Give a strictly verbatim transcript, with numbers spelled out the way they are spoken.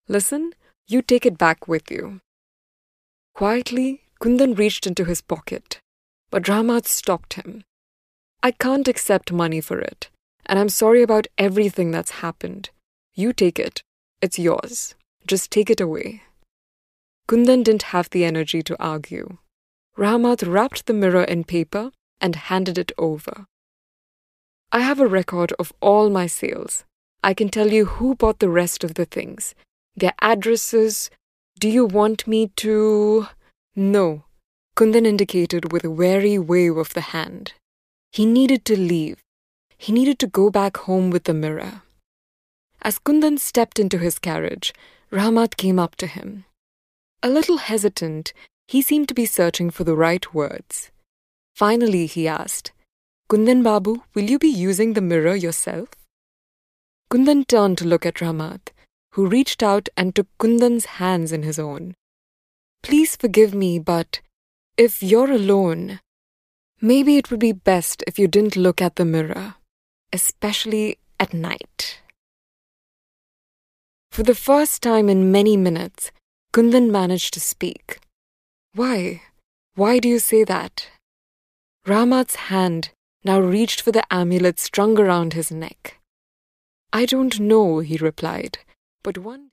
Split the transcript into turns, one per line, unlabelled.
Listen, you take it back with you. Quietly, Kundan reached into his pocket, but Rahmat stopped him. I can't accept money for it, and I'm sorry about everything that's happened. You take it. It's yours. Just take it away. Kundan didn't have the energy to argue. Rahmat wrapped the mirror in paper and handed it over. I have a record of all my sales. I can tell you who bought the rest of the things, their addresses. Do you want me to... No, Kundan indicated with a wary wave of the hand. He needed to leave. He needed to go back home with the mirror. As Kundan stepped into his carriage, Rahmat came up to him. A little hesitant, he seemed to be searching for the right words. Finally, he asked, Kundan Babu, will you be using the mirror yourself? Kundan turned to look at Rahmat, who reached out and took Kundan's hands in his own. Please forgive me, but if you're alone, maybe it would be best if you didn't look at the mirror, especially at night. For the first time in many minutes, Kundan managed to speak. Why? Why do you say that? Rahmat's hand now reached for the amulet strung around his neck. I don't know, he replied, but one